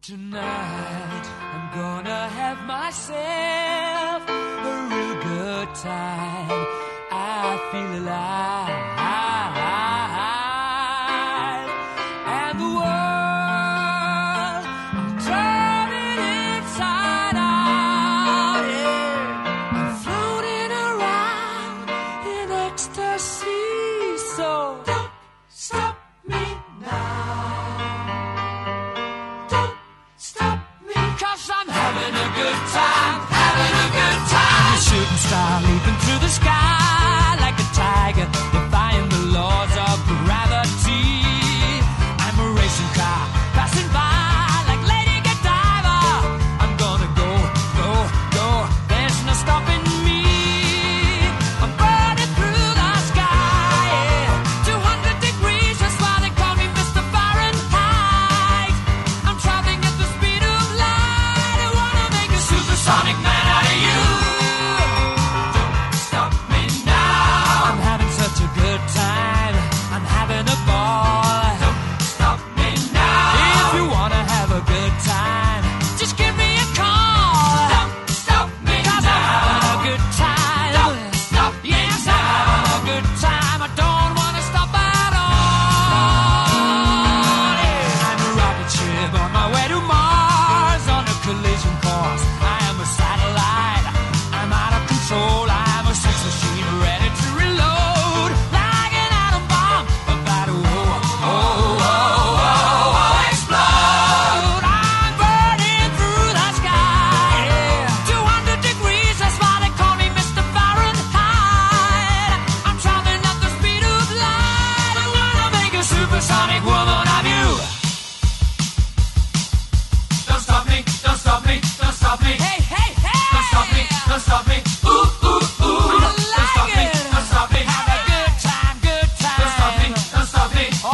Tonight I'm gonna have myself a real good time. I feel alive, and the world I'm turning inside out. Yeah, I'm floating around in ecstasy. So don't stop me now. I'm having a good time, having a good time. I'm a shooting star leaping through the sky like a tiger, defying the laws of gravity. I'm a racing car passing by like Lady Godiva. I'm gonna go, go, go. There's no stopping me. I'm burning through the sky, yeah. 200 degrees, that's why they call me Mr. Fahrenheit. I'm traveling at the speed of light. I wanna make a supersonic man out of you. Don't stop me now. I'm having such a good time. I'm having a ball. Don't stop me now. If you wanna have a good time, just give me a call. Don't stop me now. 'Cause I'm having a good time. Don't stop me now. Yes, I'm having a good time. I don't wanna stop at all. Yeah. I'm a rocket ship on my way to Mars on a collision course. I am a satellite. I'm out of control. I'm a sex machine ready to reload like an atom bomb about to explode. I'm burning through the sky, yeah. 200 degrees, that's why they call me Mr. Fahrenheit. I'm traveling at the speed of light. I wanna make a supersonic woman of you. Don't stop me, don't stop me, don't stop me. Hey, hey, hey! Don't stop me, don't stop me. Ooh, ooh, ooh. Don't stop me, don't stop me. Have a good time, good time. Don't stop me, don't stop me. Oh!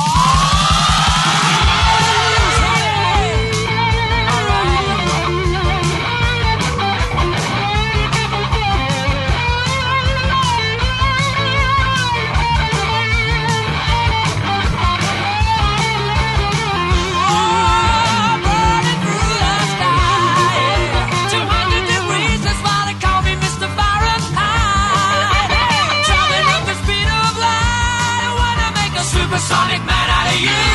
Burning through the sky, 200 degrees, that's why they call me Mr. Fahrenheit. I'm traveling at the speed of light. I wanna make a supersonic man out of you.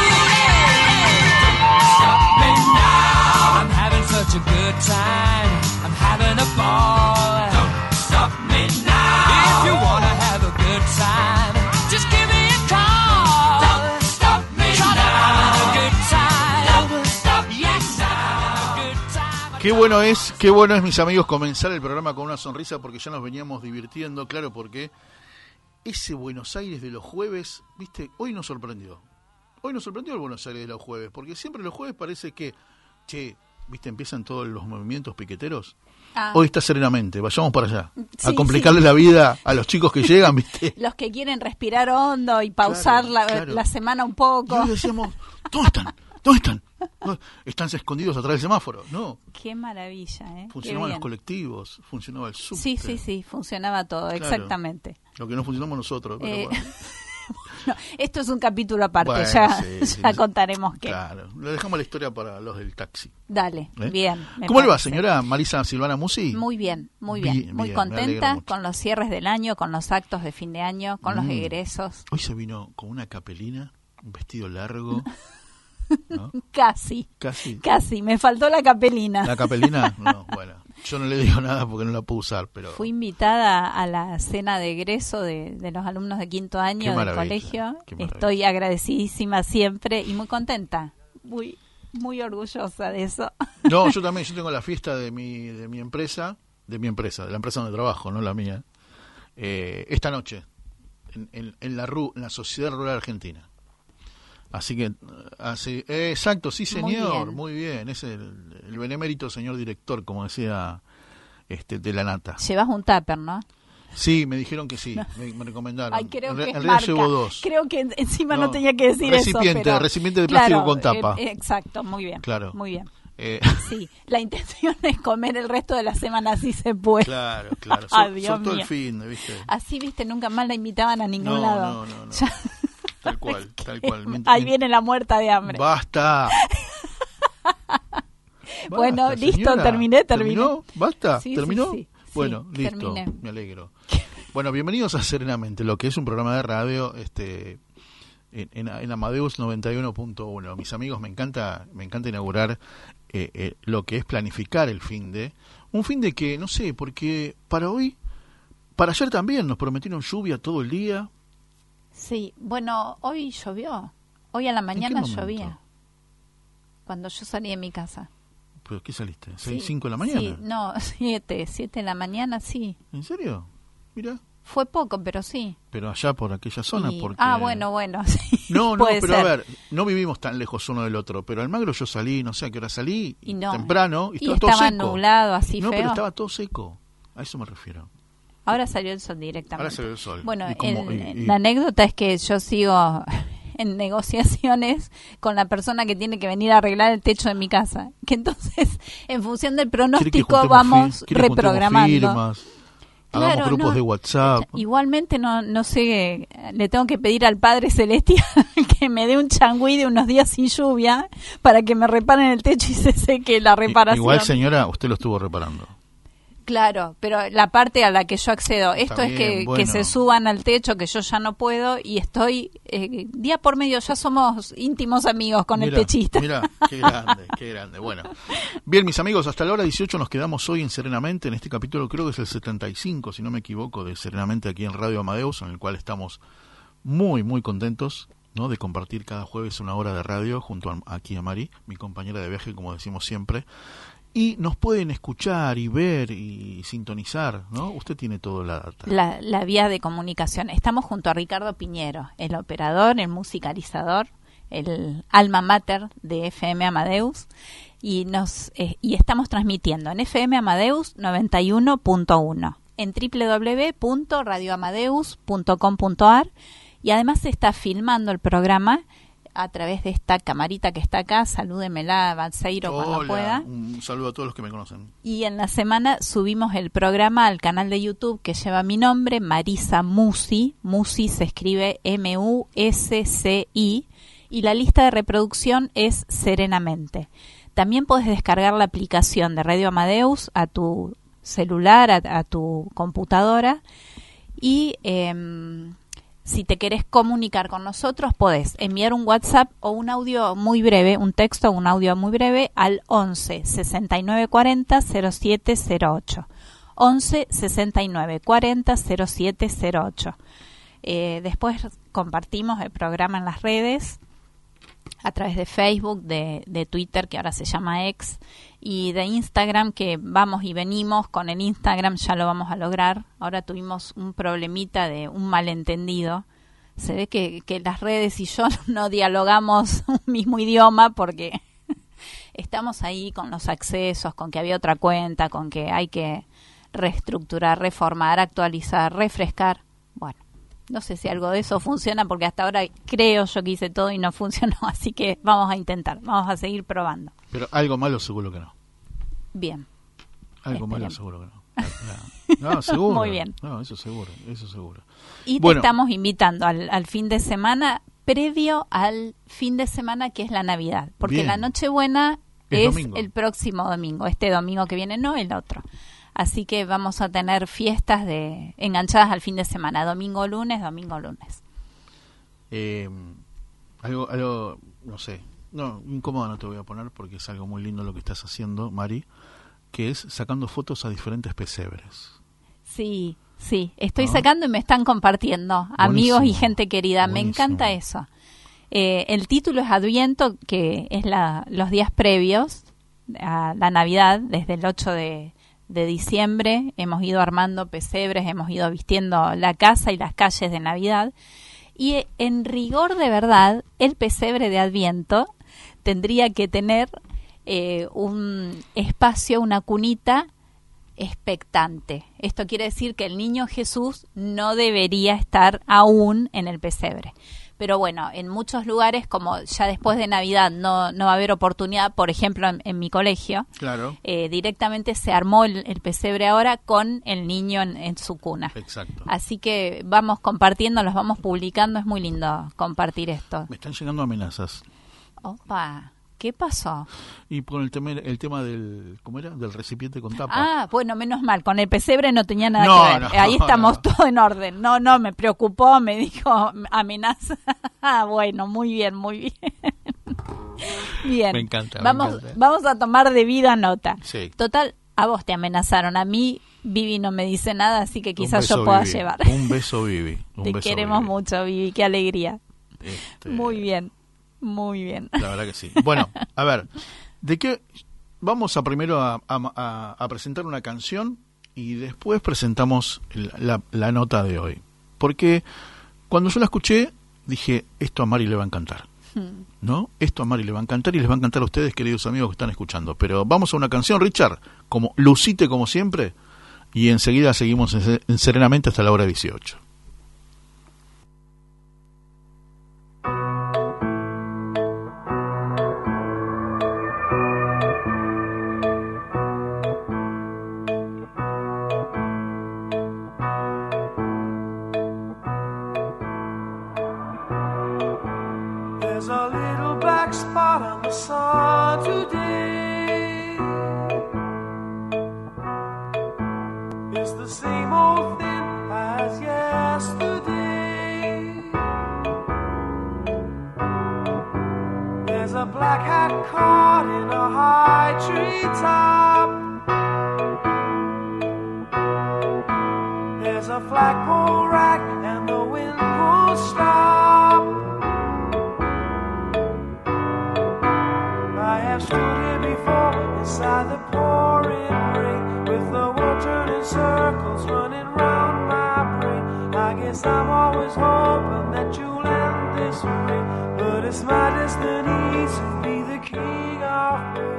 Stop me now. I'm having such a good time. I'm having a ball. Don't stop me now. If you wanna have a good time, just give me a call. Don't stop me now. I'm having a good time. Don't stop, yes, I'm having a good time. Qué bueno es, mis amigos, comenzar el programa con una sonrisa porque ya nos veníamos divirtiendo, claro, porque ese Buenos Aires de los jueves, viste, hoy nos sorprendió. Hoy nos sorprendió el Buenos Aires de los jueves, porque siempre los jueves parece que, che, viste, empiezan todos los movimientos piqueteros. Hoy está serenamente, vayamos para allá, a Sí, complicarle la vida a los chicos que llegan, viste. Los que quieren respirar hondo y pausar Claro. la semana un Y poco. hoy decíamos, ¿dónde están? ¿Dónde están? Están escondidos atrás del semáforo. No, Qué maravilla, ¿eh? Qué funcionaban los bien. colectivos, funcionaba el subte. Sí, funcionaba todo, Claro. exactamente. Lo que no funcionamos nosotros, pero Eh, bueno. No, esto es un capítulo aparte, Bueno, ya, sí, ya sí. contaremos qué. Claro, le dejamos la historia para los del taxi. Dale, ¿Eh? bien. me ¿Cómo le va, parece. señora Marisa Silvana Musi? Muy bien, muy bien. Bien, Muy bien, me alegro contenta mucho. con los cierres del año, con los actos de fin de año, con los Mm. egresos. Hoy se vino con una capelina, un vestido largo, ¿no? Casi, Casi. me faltó la capelina. ¿La capelina? No, bueno. Yo no le digo nada porque no la puedo usar, pero... Fui invitada a la cena de egreso de los alumnos de quinto Qué año del maravilla, colegio. qué maravilla. Estoy agradecidísima siempre y muy contenta. Muy orgullosa de eso. No, yo también, yo tengo la fiesta de mi empresa, de la empresa donde trabajo, no la mía, esta noche, en la Sociedad Rural Argentina. Así que, exacto, sí señor, muy bien, es el benemérito señor director, como decía de la Nata. Llevas un tupper, ¿no? Sí, me dijeron que sí, me recomendaron. Ay, creo que es realidad marca. llevo 2. Creo que encima no tenía que decir recipiente, eso. Pero, recipiente de plástico claro, con tapa. Exacto, muy bien. Claro. Muy bien. Sí, la intención es comer el resto de la semana si se puede. Claro. Ay, Dios Soltó mío. el fin, ¿viste? Así, viste, nunca más la invitaban a ningún lado. No. Ya- Tal cual. Ahí viene la muerta de hambre. ¡Basta! Bueno, Basta, listo, señora. terminé. ¿Terminó? ¿Basta? Sí, ¿Terminó? sí, sí. Bueno, Sí, listo. terminé. Me alegro. Bueno, bienvenidos a Serenamente, lo que es un programa de radio en Amadeus 91.1. Mis amigos, me encanta inaugurar lo que es planificar el un fin de que, no sé, porque para ayer también nos prometieron lluvia todo el día. Sí, bueno, hoy llovió. Hoy a la mañana momento? llovía. Cuando yo salí de mi casa. ¿Pero qué saliste? Sí, ¿5 de la mañana? Sí, no, 7 de la mañana, sí. ¿En serio? Mira. Fue poco, pero sí. Pero allá por aquella zona, porque... bueno, sí. No, puede pero ser. a ver, no vivimos tan lejos uno del otro, pero Almagro yo salí, no sé a qué hora salí, Y no. temprano, y estaba Y todo estaba seco. nublado, así No, feo. pero estaba todo seco, a eso me refiero. Ahora salió el sol directamente. Ahora se ve el sol. Bueno, Y la anécdota es que yo sigo en negociaciones con la persona que tiene que venir a arreglar el techo de mi casa. Que entonces, en función del pronóstico, vamos reprogramando. Firmas, hagamos Claro, grupos no. de WhatsApp. Igualmente no sé, le tengo que pedir al Padre Celestial que me dé un changüí de unos días sin lluvia para que me reparen el techo y se seque la reparación. Igual, señora, usted lo estuvo reparando. Claro, pero la parte a la que yo accedo, esto Está es bien, que bueno. se suban al techo, que yo ya no puedo y estoy día por medio, ya somos íntimos amigos con el techista. Mira, qué grande. Bueno, bien, mis amigos, hasta la hora 18 nos quedamos hoy en Serenamente, en este capítulo creo que es el 75, si no me equivoco, de Serenamente aquí en Radio Amadeus, en el cual estamos muy, muy contentos, ¿no?, de compartir cada jueves una hora de radio junto aquí a Mari, mi compañera de viaje, como decimos siempre. Y nos pueden escuchar y ver y sintonizar, ¿no? Usted tiene toda la data. La vía de comunicación. Estamos junto a Ricardo Piñero, el operador, el musicalizador, el alma mater de FM Amadeus. Y estamos transmitiendo en FM Amadeus 91.1, en www.radioamadeus.com.ar. Y además se está filmando el programa a través de esta camarita que está acá. Salúdemela, Balseiro, cuando pueda. Un saludo a todos los que me conocen. Y en la semana subimos el programa al canal de YouTube que lleva mi nombre, Marisa Musi. Musi se escribe M-U-S-C-I. Y la lista de reproducción es Serenamente. También puedes descargar la aplicación de Radio Amadeus a tu celular, a tu computadora. Y si te querés comunicar con nosotros, podés enviar un WhatsApp o un audio muy breve, un texto o un audio muy breve al 11 69 40 0708. 11 69 40 0708. Después compartimos el programa en las redes, a través de Facebook, de Twitter, que ahora se llama X, y de Instagram, que vamos y venimos con el Instagram, ya lo vamos a lograr. Ahora tuvimos un problemita de un malentendido. Se ve que las redes y yo no dialogamos un mismo idioma porque estamos ahí con los accesos, con que había otra cuenta, con que hay que reestructurar, reformar, actualizar, refrescar. Bueno, no sé si algo de eso funciona porque hasta ahora creo yo que hice todo y no funcionó, así que vamos a intentar, vamos a seguir probando. Pero algo malo seguro que no. Bien. Algo malo Esperemos. seguro que no. No, seguro. Muy bien. No, eso seguro. Y Bueno. te estamos invitando al fin de semana, previo al fin de semana que es la Navidad, porque Bien. la Nochebuena Es es domingo. el próximo domingo, este domingo que viene, no el otro. Así que vamos a tener fiestas enganchadas al fin de semana, domingo, lunes. Algo, no sé. No, incómodo no te voy a poner porque es algo muy lindo lo que estás haciendo, Mari, que es sacando fotos a diferentes pesebres. Sí, estoy ¿No? sacando y me están compartiendo, amigos y Buenísimo. gente querida, me Buenísimo. encanta eso. El título es Adviento, que es los días previos a la Navidad, desde el 8 de diciembre hemos ido armando pesebres, hemos ido vistiendo la casa y las calles de Navidad, y en rigor de verdad, el pesebre de Adviento tendría que tener un espacio, una cunita expectante. Esto quiere decir que el niño Jesús no debería estar aún en el pesebre. Pero bueno, en muchos lugares, como ya después de Navidad no va a haber oportunidad, por ejemplo en mi colegio, Claro. directamente se armó el pesebre ahora con el niño en su cuna. Exacto. Así que vamos compartiendo, los vamos publicando, es muy lindo compartir esto. Me están llegando amenazas. Opa, ¿Qué pasó? Y con el tema del, ¿cómo era? Del recipiente con tapa. Ah, bueno, menos mal, con el pesebre no tenía nada No, que ver. no, Ahí estamos no. todo en orden. No, me preocupó, me dijo amenaza. Bueno, muy bien, muy bien. Bien. Me encanta. Vamos a tomar debida nota. Sí. Total, a vos te amenazaron, a mí Vivi no me dice nada, así que quizás yo pueda Vivi. llevar. Un beso, Vivi. Te queremos Vivi. mucho, Vivi, qué alegría. Este, Muy bien, muy bien. La verdad que sí. Bueno, a ver, ¿de qué? Vamos a primero a presentar una canción y después presentamos la nota de hoy. Porque cuando yo la escuché, dije, esto a Mari le va a encantar. ¿No? Esto a Mari le va a encantar y les va a encantar a ustedes, queridos amigos que están escuchando. Pero vamos a una canción, Richard, como lucite como siempre, y enseguida seguimos en Serenamente hasta la hora 18. There's a little black spot on the sun today. It's the same old thing as yesterday. There's a black hat caught in a high tree top. There's a flagpole rack and the wind won't stop. I have stood here before inside the pouring rain, with the world turning circles running round my brain. I guess I'm always hoping that you'll end this way, but it's my destiny to be the king of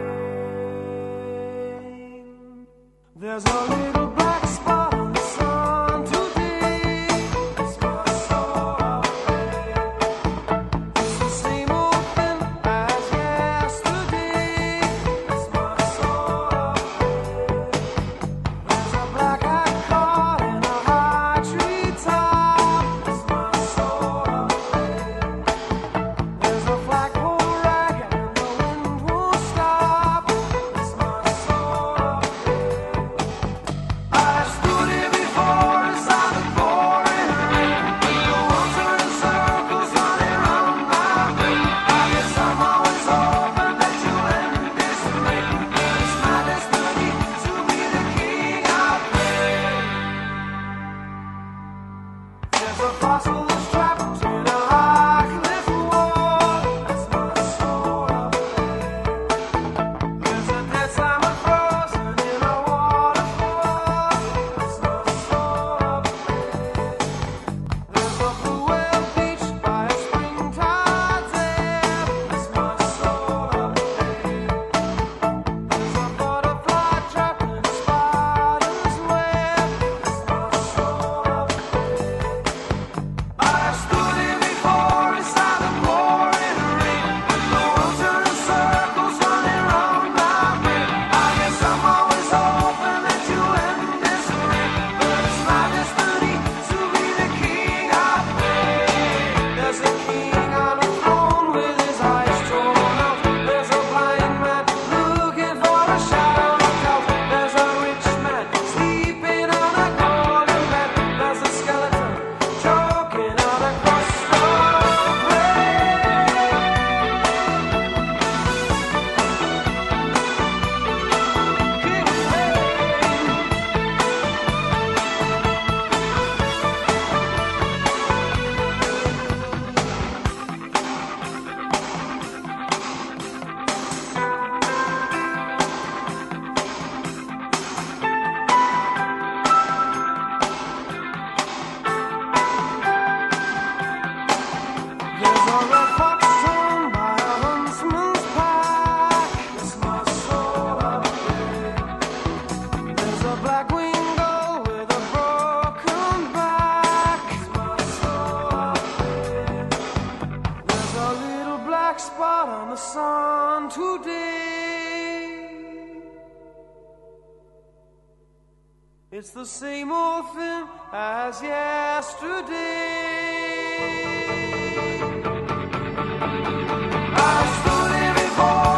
pain. There's a little black spot on the sun today. It's my soul of pain. It's the same old thing as yesterday. It's my soul of pain. There's a black hat caught in a high tree top. It's my soul of pain. There's a flagpole rag and the wind won't stop. It's my soul of pain. I stood here before inside the pouring rain, with the world turning circles running round my brain. I guess I'm always hoping that you'll end this way, but it's my destiny to be the king of pain. There's a fossil that's trapped in a high cliff wall. That's my soul of pain. There's a dead salmon frozen in a waterfall. That's my soul of pain. There's a blue whale beached by a springtide dam. That's my soul of pain. There's a butterfly trapped in a spider's web. That's my soul of pain. I stood here before inside the pouring rain, with the world turning circles running round my brain. I guess I'm always hoping that you'll end this way, but it's my destiny to be the king of pain. There's a king on a throne with his eyes drawn out. There's a blind man looking for a shadow to count. There's a rich man sleeping on a golden bed. There's a skeleton choking on a crust of bread. King of pain. There's a red fox torn by a huntsman's pack. It's my soul of pain. There's a black winged gull with a broken back. It's my soul of pain. There's a little black spot on the sun today. It's the same old thing as yesterday. I stood here before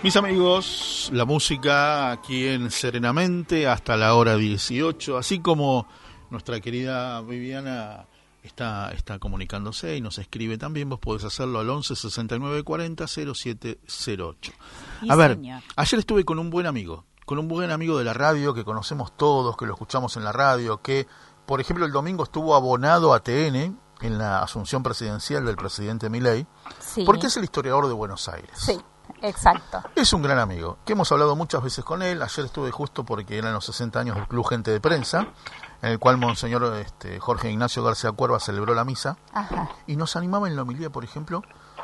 Mis amigos, la música aquí en Serenamente hasta la hora 18, así como nuestra querida Viviana está comunicándose y nos escribe también, vos podés hacerlo al 11 69 40 0708. Sí, A ver, señor. ayer estuve con un buen amigo de la radio que conocemos todos, que lo escuchamos en la radio, que por ejemplo el domingo estuvo abonado a TN en la asunción presidencial del presidente Milei, Sí. porque es el historiador de Buenos Aires. Sí, exacto. Es un gran amigo, que hemos hablado muchas veces con él. Ayer estuve justo porque eran los 60 años del Club Gente de Prensa, en el cual Monseñor Jorge Ignacio García Cuerva celebró la misa. Ajá. Y nos animaba en la homilía, por ejemplo,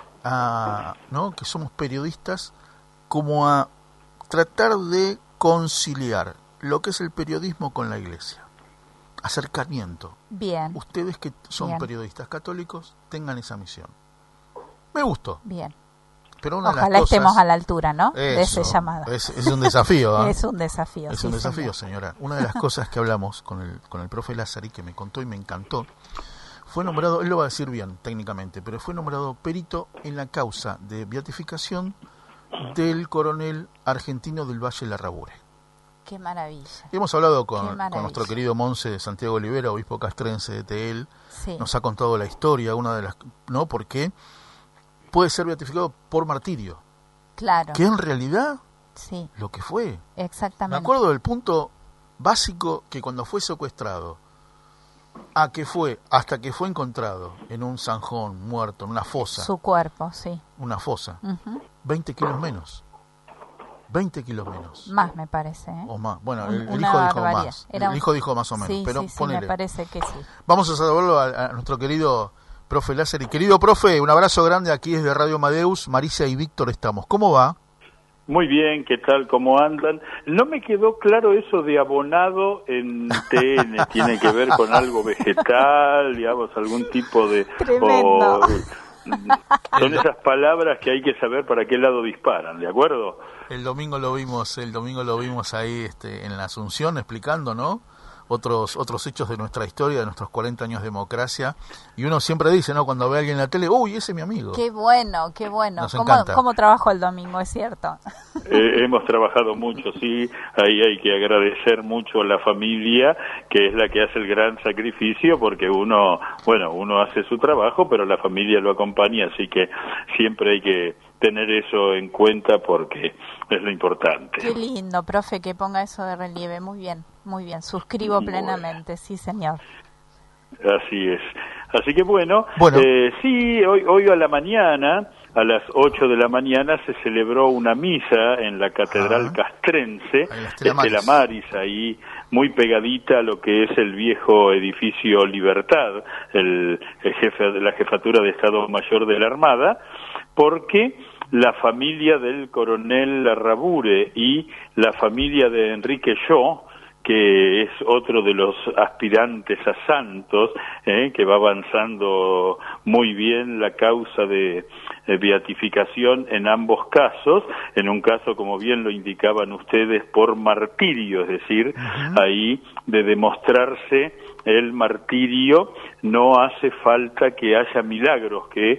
¿no? Que somos periodistas, como a tratar de conciliar lo que es el periodismo con la Iglesia. Acercamiento. Bien, Ustedes que son Bien. periodistas católicos tengan esa misión. Me gustó. bien. Pero una de Ojalá las cosas, estemos a la altura, ¿no? De ese Eso, llamado. Es un desafío. ¿Ah? Es un desafío. Es sí, un desafío, señor. señora. Una de las cosas que hablamos con el profe Lázari, que me contó y me encantó, fue nombrado, él lo va a decir bien técnicamente, pero fue nombrado perito en la causa de beatificación del coronel argentino del Valle Larrabure. Qué maravilla. Y hemos hablado Qué con maravilla. nuestro querido Monse de Santiago Olivera, obispo castrense de Teel. Sí. Nos ha contado la historia, una de las, ¿no? Porque puede ser beatificado por martirio, Claro. que en realidad Sí, lo que fue. Me exactamente. acuerdo del punto básico, que cuando fue secuestrado, hasta que fue encontrado en un zanjón, muerto, en una fosa, Su cuerpo, sí. una fosa, Ujú. 20 kilos menos. 20 kilos menos. Más me parece, ¿eh? O más. Bueno, Un- el una hijo dijo barbaridad. más. Era El un- hijo dijo más o menos, Sí, pero sí, sí, ponele. me parece que sí. Vamos a saludarlo a nuestro querido profe Lázari. Querido profe, un abrazo grande aquí desde Radio Amadeus. Marisa y Víctor estamos. ¿Cómo va? Muy bien, ¿qué tal? ¿Cómo andan? No me quedó claro eso de abonado en TN. ¿Tiene que ver con algo vegetal, digamos, algún tipo de... Tremendo. Son esas palabras que hay que saber para qué lado disparan, ¿de acuerdo? El domingo lo vimos ahí en la Asunción explicando, ¿no? Otros hechos de nuestra historia, de nuestros 40 años de democracia, y uno siempre dice, ¿no? Cuando ve a alguien en la tele, uy, ese es mi amigo. Qué bueno, qué bueno. Nos encanta. ¿Cómo trabajó el domingo? Es cierto. Hemos trabajado mucho, sí, ahí hay que agradecer mucho a la familia, que es la que hace el gran sacrificio, porque uno hace su trabajo, pero la familia lo acompaña, así que siempre hay que tener eso en cuenta porque es lo importante. Qué lindo, profe, que ponga eso de relieve. Muy bien, muy bien. Suscribo Muy plenamente, sí, señor. Así es. Así que bueno, Bueno. sí, hoy a la mañana, a las 8 de la mañana, se celebró una misa en la Catedral Castrense, Ahí, Estela Estela Maris, ahí muy pegadita a lo que es el viejo edificio Libertad, el jefe de la Jefatura de Estado Mayor de la Armada, porque la familia del coronel Larrabure y la familia de Enrique Yo, que es otro de los aspirantes a santos, que va avanzando muy bien la causa de beatificación en ambos casos, en un caso, como bien lo indicaban ustedes, por martirio, es decir, ahí de demostrarse el martirio no hace falta que haya milagros que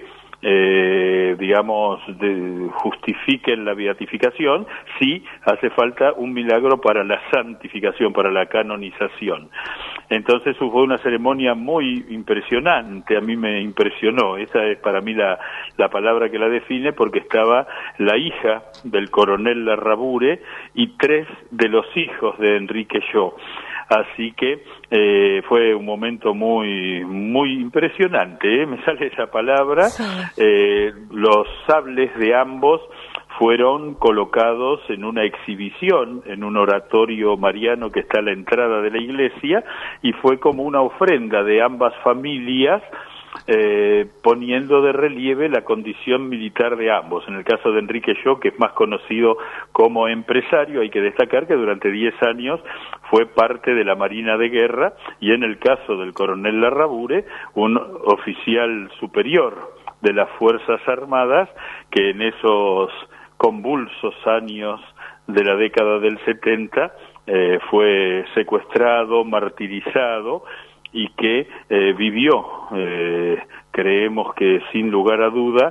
justifiquen la beatificación, sí hace falta un milagro para la santificación, para la canonización. Entonces fue una ceremonia muy impresionante, a mí me impresionó, esa es para mí la palabra que la define, porque estaba la hija del coronel Larrabure y 3 de los hijos de Enrique Yo. Así que fue un momento muy muy impresionante, me sale esa palabra. Sí. Los sables de ambos fueron colocados en una exhibición en un oratorio mariano que está a la entrada de la iglesia, y fue como una ofrenda de ambas familias, poniendo de relieve la condición militar de ambos. En el caso de Enrique Yo, que es más conocido como empresario, hay que destacar que durante 10 años fue parte de la Marina de Guerra, y en el caso del coronel Larrabure, un oficial superior de las Fuerzas Armadas, que en esos convulsos años de la década del 70 fue secuestrado, martirizado, y que vivió, creemos que sin lugar a duda,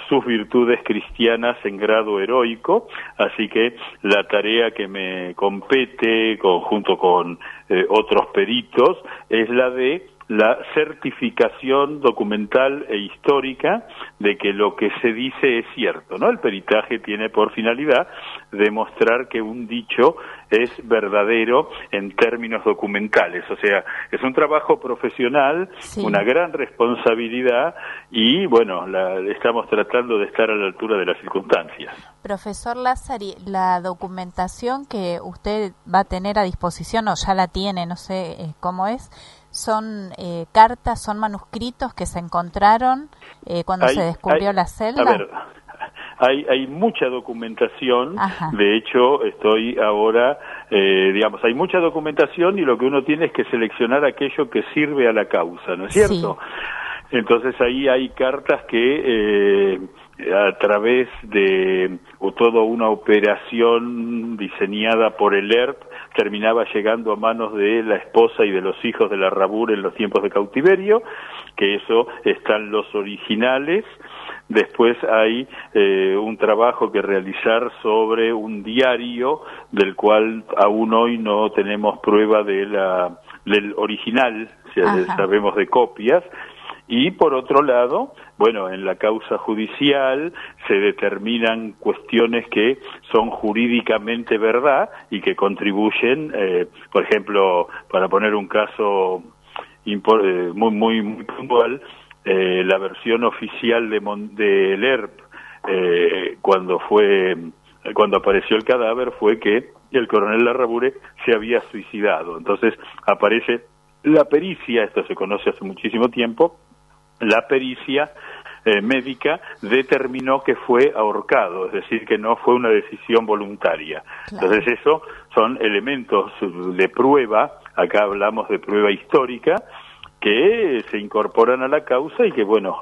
sus virtudes cristianas en grado heroico, así que la tarea que me compete junto con otros peritos es la de la certificación documental e histórica de que lo que se dice es cierto, ¿no? El peritaje tiene por finalidad demostrar que un dicho es verdadero en términos documentales, o sea, es un trabajo profesional, Sí. una gran responsabilidad y, bueno, estamos tratando de estar a la altura de las circunstancias. Profesor Lázari, la documentación que usted va a tener a disposición, o ya la tiene, no sé cómo es, ¿son cartas, son manuscritos que se encontraron cuando se descubrió la celda? A ver, hay mucha documentación. Ajá. De hecho, estoy ahora, hay mucha documentación y lo que uno tiene es que seleccionar aquello que sirve a la causa, ¿no es cierto? Sí. Entonces ahí hay cartas que a través de toda una operación diseñada por el ERP terminaba llegando a manos de la esposa y de los hijos de Larrabur en los tiempos de cautiverio, que eso están los originales. Después hay un trabajo que realizar sobre un diario del cual aún hoy no tenemos prueba del original, o sea, sabemos de copias. Y por otro lado, bueno, en la causa judicial se determinan cuestiones que son jurídicamente verdad y que contribuyen, por ejemplo, para poner un caso muy puntual, la versión oficial del ERP cuando apareció el cadáver fue que el coronel Larrabure se había suicidado. Entonces aparece la pericia, esto se conoce hace muchísimo tiempo, la pericia médica determinó que fue ahorcado, es decir, que no fue una decisión voluntaria. Claro. Entonces eso son elementos de prueba, acá hablamos de prueba histórica, que se incorporan a la causa y que, bueno,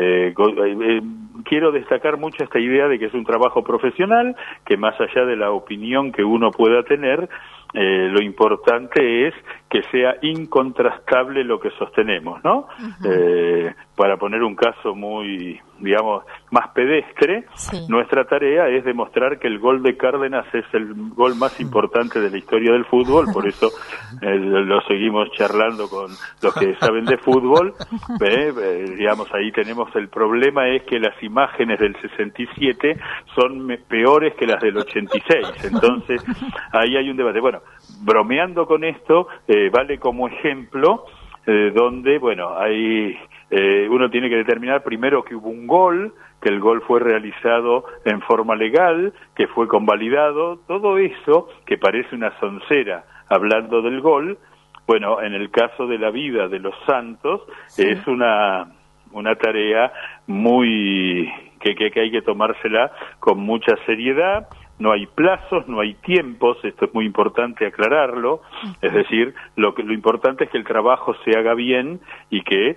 quiero destacar mucho esta idea de que es un trabajo profesional, que más allá de la opinión que uno pueda tener, lo importante es que sea incontrastable lo que sostenemos, ¿no? Para poner un caso muy, digamos, más pedestre, sí. Nuestra tarea es demostrar que el gol de Cárdenas es el gol más importante de la historia del fútbol, por eso lo seguimos charlando con los que saben de fútbol. Digamos, ahí tenemos el problema, es que las imágenes del 67 son peores que las del 86, entonces ahí hay un debate. Bueno, bromeando con esto, vale como ejemplo donde, bueno, hay uno tiene que determinar primero que hubo un gol, que el gol fue realizado en forma legal, que fue convalidado, todo eso que parece una soncera hablando del gol, bueno, en el caso de la vida de los santos, sí. Es una tarea muy que hay que tomársela con mucha seriedad. No hay plazos, no hay tiempos, esto es muy importante aclararlo, es decir, lo importante es que el trabajo se haga bien y que,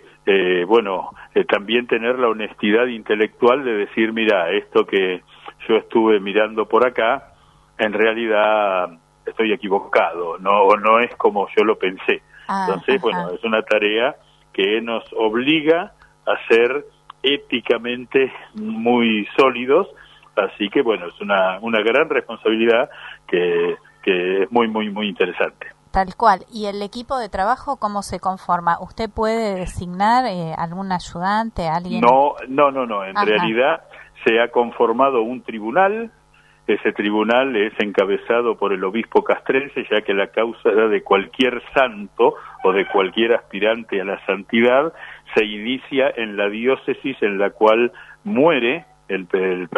también tener la honestidad intelectual de decir, mira, esto que yo estuve mirando por acá, en realidad estoy equivocado, no es como yo lo pensé. Entonces, bueno, es una tarea que nos obliga a ser éticamente muy sólidos. Así que, bueno, es una gran responsabilidad que es muy, muy, muy interesante. Tal cual. ¿Y el equipo de trabajo cómo se conforma? ¿Usted puede designar algún ayudante, alguien? No. En realidad se ha conformado un tribunal. Ese tribunal es encabezado por el obispo castrense, ya que la causa de cualquier santo o de cualquier aspirante a la santidad se inicia en la diócesis en la cual muere el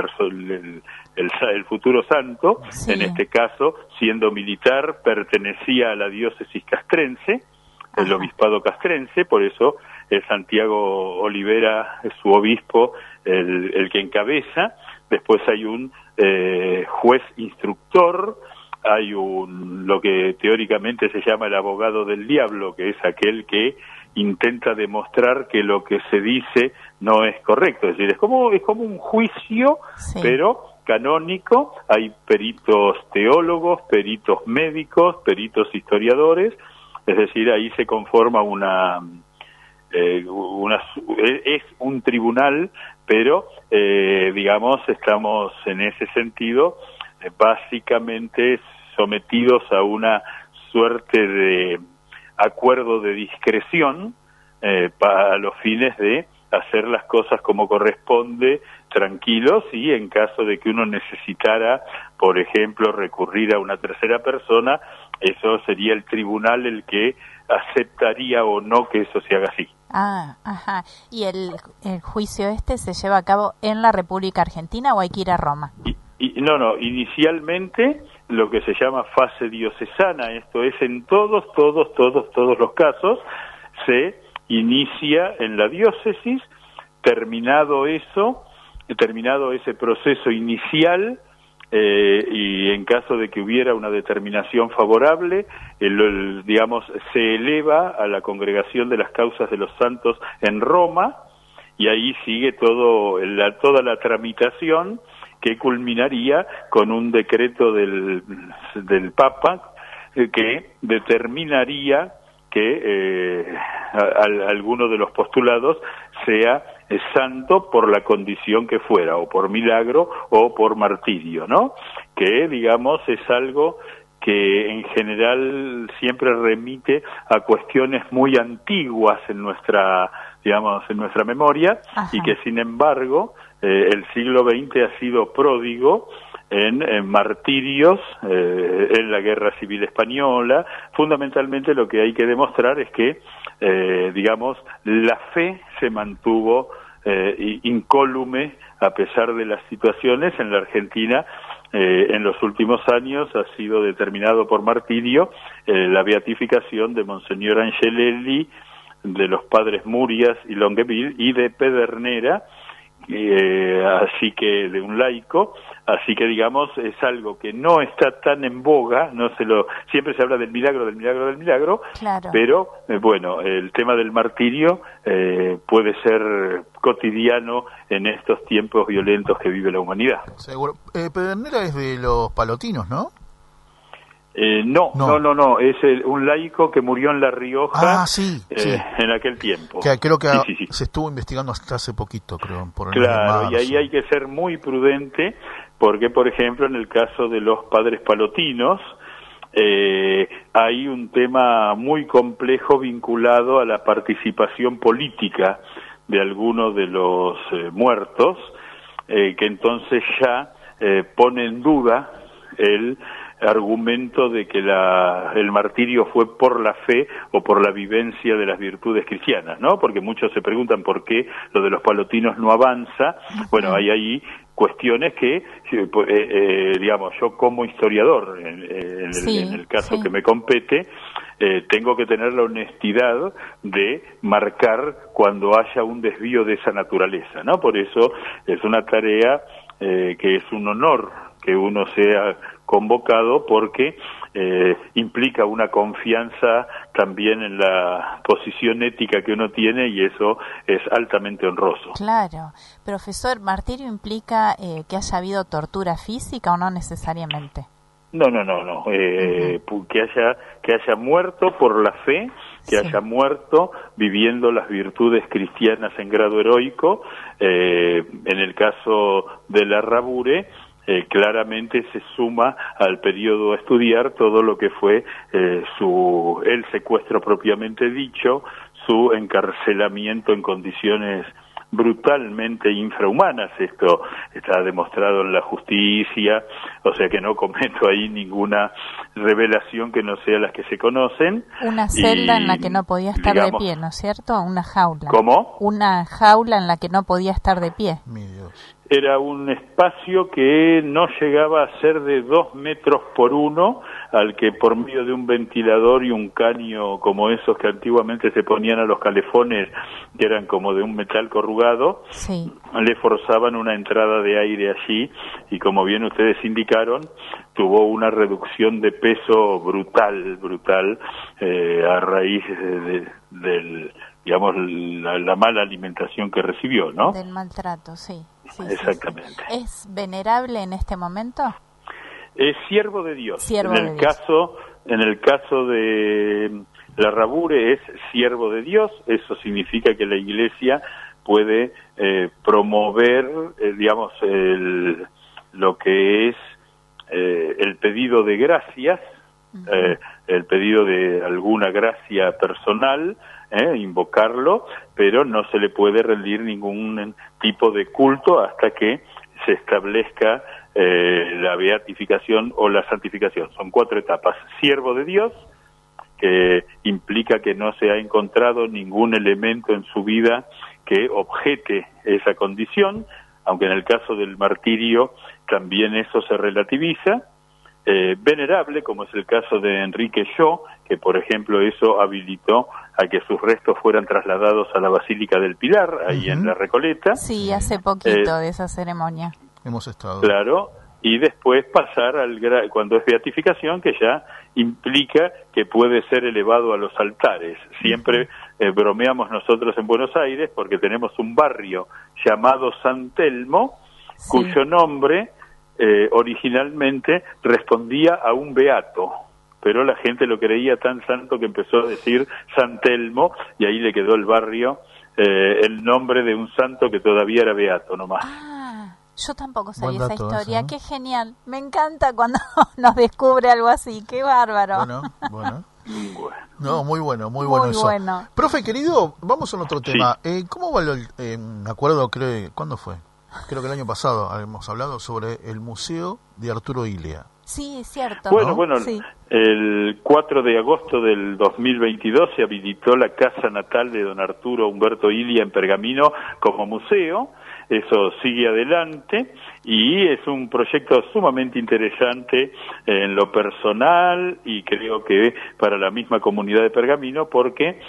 futuro santo, sí. En este caso, siendo militar, pertenecía a la diócesis castrense, el obispado castrense, por eso Santiago Olivera es su obispo, el que encabeza. Después hay un juez instructor, hay lo que teóricamente se llama el abogado del diablo, que es aquel que intenta demostrar que lo que se dice no es correcto, es decir, es como un juicio, sí. Pero canónico. Hay peritos teólogos, peritos médicos, peritos historiadores, es decir, ahí se conforma una es un tribunal, pero digamos estamos en ese sentido básicamente sometidos a una suerte de acuerdo de discreción para los fines de hacer las cosas como corresponde, tranquilos, y en caso de que uno necesitara, por ejemplo, recurrir a una tercera persona, eso sería el tribunal el que aceptaría o no que eso se haga así. Ah, ajá. ¿Y el juicio se lleva a cabo en la República Argentina o hay que ir a Roma? No, inicialmente lo que se llama fase diocesana, esto es en todos los casos, se inicia en la diócesis, terminado ese proceso inicial, y en caso de que hubiera una determinación favorable, digamos, se eleva a la Congregación de las Causas de los Santos en Roma, y ahí sigue toda la tramitación, que culminaría con un decreto del Papa que determinaría que alguno de los postulados sea santo por la condición que fuera, o por milagro o por martirio, ¿no? Que, digamos, es algo que en general siempre remite a cuestiones muy antiguas en nuestra memoria. Ajá. Y que sin embargo el siglo XX ha sido pródigo en martirios, en la Guerra Civil Española. Fundamentalmente lo que hay que demostrar es que, digamos, la fe se mantuvo incólume a pesar de las situaciones. En la Argentina, en los últimos años ha sido determinado por martirio la beatificación de Monseñor Angelelli, de los padres Murias y Longueville, y de Pedernera, así que de un laico, así que digamos es algo que no está tan en boga, siempre se habla del milagro, claro. Pero bueno, el tema del martirio puede ser cotidiano en estos tiempos violentos que vive la humanidad. Seguro. Pedernera es de los palotinos, ¿no? No, es un laico que murió en La Rioja. Sí. En aquel tiempo. Creo que se estuvo investigando hasta hace poquito, creo. Claro, y ahí hay que ser muy prudente, porque, por ejemplo, en el caso de los padres palotinos, hay un tema muy complejo vinculado a la participación política de algunos de los muertos, que entonces ya pone en duda el argumento de que el martirio fue por la fe o por la vivencia de las virtudes cristianas, ¿no? Porque muchos se preguntan por qué lo de los palotinos no avanza. Bueno, hay ahí cuestiones que, digamos, yo como historiador, en el caso que me compete, tengo que tener la honestidad de marcar cuando haya un desvío de esa naturaleza, ¿no? Por eso es una tarea que es un honor que uno sea convocado, porque implica una confianza también en la posición ética que uno tiene, y eso es altamente honroso. Claro. Profesor, ¿martirio implica que haya habido tortura física o no necesariamente? No. Que haya muerto por la fe, que haya muerto viviendo las virtudes cristianas en grado heroico. En el caso de la Rabure, claramente se suma al periodo a estudiar todo lo que fue el secuestro propiamente dicho, su encarcelamiento en condiciones brutalmente infrahumanas. Esto está demostrado en la justicia, o sea que no cometo ahí ninguna revelación que no sea las que se conocen. Una celda en la que no podía estar de pie, ¿no es cierto? Una jaula. ¿Cómo? Una jaula en la que no podía estar de pie. Mi Dios. Era un espacio que no llegaba a ser de 2 metros por 1, al que por medio de un ventilador y un caño como esos que antiguamente se ponían a los calefones, que eran como de un metal corrugado, le forzaban una entrada de aire allí, y como bien ustedes indicaron, tuvo una reducción de peso brutal, a raíz del digamos, la mala alimentación que recibió, ¿no? Del maltrato, sí. Exactamente. Sí. ¿Es venerable en este momento? Es siervo de Dios. En el caso de La rabure es siervo de Dios, eso significa que la Iglesia puede promover, digamos, lo que es el pedido de gracias, el pedido de alguna gracia personal, invocarlo, pero no se le puede rendir ningún tipo de culto hasta que se establezca la beatificación o la santificación. Son 4 etapas. Siervo de Dios, que implica que no se ha encontrado ningún elemento en su vida que objete esa condición, aunque en el caso del martirio también eso se relativiza. Venerable, como es el caso de Enrique Yo, que por ejemplo eso habilitó a que sus restos fueran trasladados a la Basílica del Pilar, ahí en la Recoleta. Sí, hace poquito de esa ceremonia. Hemos estado. Claro, y después pasar cuando es beatificación, que ya implica que puede ser elevado a los altares. Siempre bromeamos nosotros en Buenos Aires porque tenemos un barrio llamado San Telmo, Sí. cuyo nombre originalmente respondía a un beato, pero la gente lo creía tan santo que empezó a decir San Telmo, y ahí le quedó el barrio el nombre de un santo que todavía era beato nomás. Yo tampoco sabía Buen esa dato historia. ese, ¿no? Qué genial. Me encanta cuando nos descubre algo así. Qué bárbaro. Bueno. Bueno. No, muy bueno Muy eso. bueno. Profe, querido, vamos a otro Sí. tema. ¿Cómo va me acuerdo, ¿cuándo fue? Creo que el año pasado hemos hablado sobre el Museo de Arturo Illia. Sí, es cierto. Bueno, Sí. el 4 de agosto del 2022 se habilitó la casa natal de don Arturo Humberto Illia en Pergamino como museo. Eso sigue adelante y es un proyecto sumamente interesante en lo personal y creo que para la misma comunidad de Pergamino, porque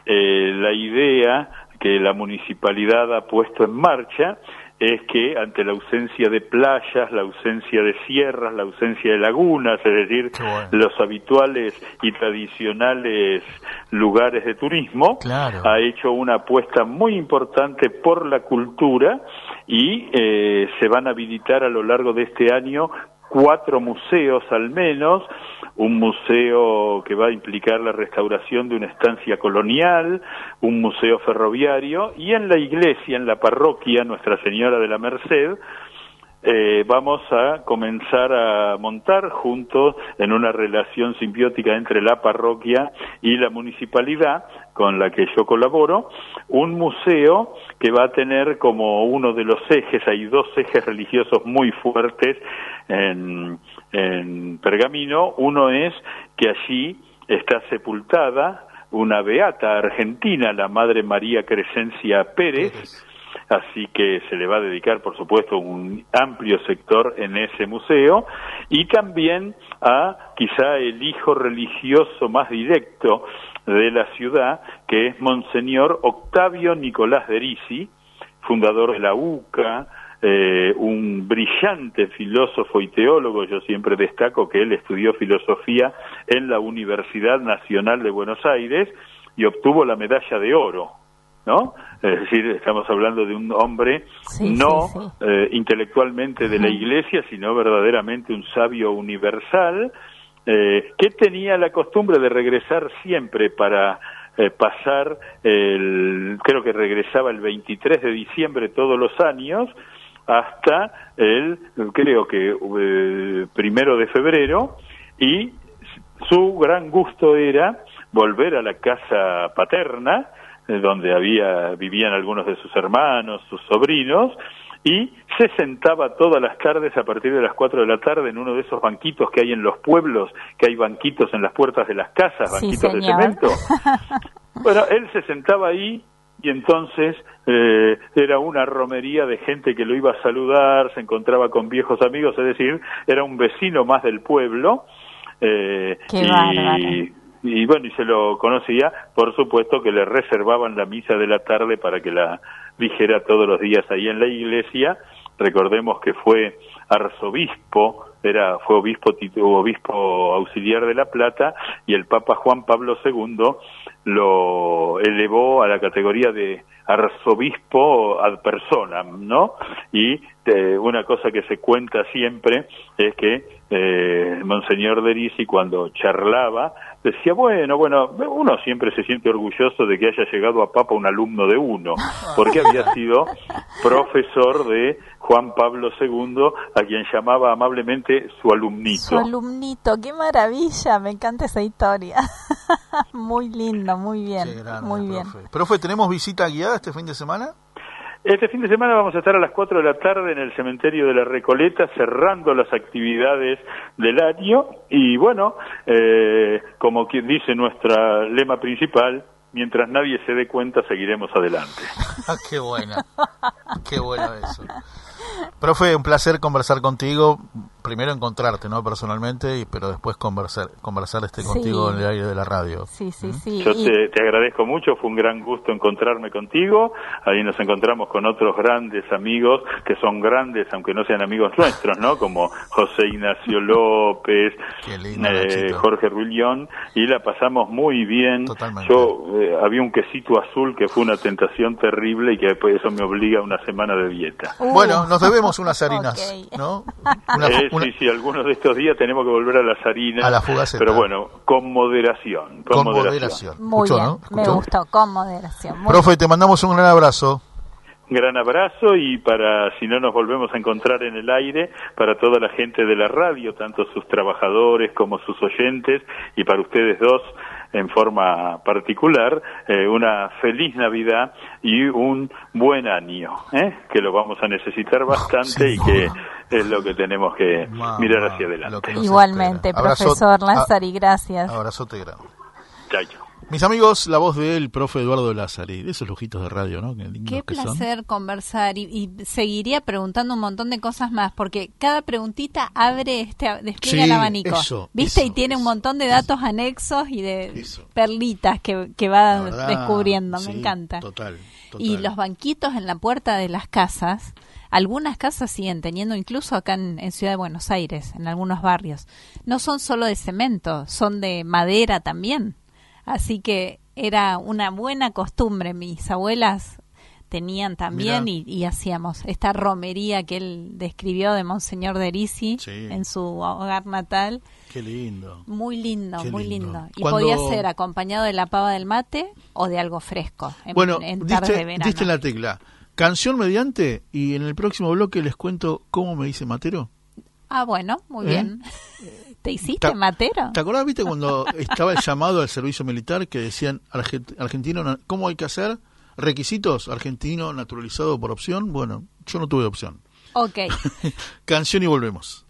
la idea que la municipalidad ha puesto en marcha es que ante la ausencia de playas, la ausencia de sierras, la ausencia de lagunas, es decir, Bueno. los habituales y tradicionales lugares de turismo, Claro. ha hecho una apuesta muy importante por la cultura y se van a habilitar a lo largo de este año 4 museos al menos, un museo que va a implicar la restauración de una estancia colonial, un museo ferroviario, y en la iglesia, en la parroquia Nuestra Señora de la Merced, vamos a comenzar a montar juntos en una relación simbiótica entre la parroquia y la municipalidad con la que yo colaboro, un museo que va a tener como uno de los ejes, hay 2 ejes religiosos muy fuertes en Pergamino. Uno es que allí está sepultada una beata argentina, la Madre María Crescencia Pérez, así que se le va a dedicar, por supuesto, un amplio sector en ese museo, y también a quizá el hijo religioso más directo de la ciudad, que es Monseñor Octavio Nicolás de Risi, fundador de la UCA, un brillante filósofo y teólogo. Yo siempre destaco que él estudió filosofía en la Universidad Nacional de Buenos Aires y obtuvo la medalla de oro, ¿no? Es decir, estamos hablando de un hombre no intelectualmente de la Iglesia, sino verdaderamente un sabio universal, que tenía la costumbre de regresar siempre para pasar, creo que regresaba el 23 de diciembre todos los años, hasta creo que 1 de febrero, y su gran gusto era volver a la casa paterna, donde vivían algunos de sus hermanos, sus sobrinos, y se sentaba todas las tardes a partir de las 4 de la tarde en uno de esos banquitos que hay en los pueblos, que hay banquitos en las puertas de las casas, banquitos de cemento. Bueno, él se sentaba ahí y entonces era una romería de gente que lo iba a saludar, se encontraba con viejos amigos, es decir, era un vecino más del pueblo. Y bueno, y se lo conocía, por supuesto que le reservaban la misa de la tarde para que la dijera todos los días ahí en la iglesia. Recordemos que fue arzobispo, fue obispo auxiliar de La Plata, y el Papa Juan Pablo II lo elevó a la categoría de arzobispo ad personam, ¿no? Y una cosa que se cuenta siempre es que Monseñor de Risi, cuando charlaba decía, bueno, uno siempre se siente orgulloso de que haya llegado a Papa un alumno de uno, porque había sido profesor de Juan Pablo II, a quien llamaba amablemente su alumnito. Su alumnito, qué maravilla, me encanta esa historia. Muy lindo, muy bien, Qué grande, muy bien. Profe, ¿tenemos visita guiada este fin de semana? Este fin de semana vamos a estar a las 4 de la tarde en el cementerio de la Recoleta cerrando las actividades del año y bueno, como quien dice nuestra lema principal, mientras nadie se dé cuenta seguiremos adelante. Qué buena eso. Profe, un placer conversar contigo, primero encontrarte, ¿no? Personalmente, pero después conversar contigo en el aire de la radio. Sí. Yo te agradezco mucho, fue un gran gusto encontrarme contigo, ahí nos encontramos con otros grandes amigos, que son grandes aunque no sean amigos nuestros, ¿no? Como José Ignacio López, Qué lindo, Jorge Ruillón, y la pasamos muy bien. Totalmente. Yo, había un quesito azul que fue una tentación terrible y que después eso me obliga a una semana de dieta. Bueno, nos debemos unas harinas, Ok. ¿no? Sí, algunos de estos días tenemos que volver a las harinas, A la fugaceta. pero bueno, con moderación. Con moderación. Muy ¿Escuchó, bien, no? me ¿Escuchó? gustó, con moderación. Muy Profe, te mandamos un gran abrazo. Gran abrazo y para, si no nos volvemos a encontrar en el aire, para toda la gente de la radio, tanto sus trabajadores como sus oyentes, y para ustedes dos en forma particular, una feliz Navidad y un buen año, que lo vamos a necesitar bastante y que es lo que tenemos que mirar hacia adelante. Igualmente, profesor Lázari, gracias. Abrazote grande. Chao. Mis amigos, la voz del profe Eduardo Lázari, de esos lujitos de radio, ¿no? Qué placer conversar y seguiría preguntando un montón de cosas más, porque cada preguntita despliega el abanico, ¿viste? Y tiene un montón de datos anexos y de perlitas que va descubriendo, me encanta. Total. Y los banquitos en la puerta de las casas, algunas casas siguen teniendo, incluso acá en Ciudad de Buenos Aires, en algunos barrios, no son solo de cemento, son de madera también. Así que era una buena costumbre, mis abuelas tenían también y hacíamos esta romería que él describió de Monseñor Derisi en su hogar natal. Qué lindo. Muy lindo. Y Cuando... podía ser acompañado de la pava del mate o de algo fresco en tarde de verano. Diste en la tecla. Canción mediante y en el próximo bloque les cuento cómo me dice Matero. Ah, bueno, muy bien. ¿Te hiciste matero? ¿Te acordás, viste, cuando estaba el llamado al servicio militar que decían argentino, ¿cómo hay que hacer? Requisitos, argentino naturalizado por opción. Bueno, yo no tuve opción. Ok. Canción y volvemos.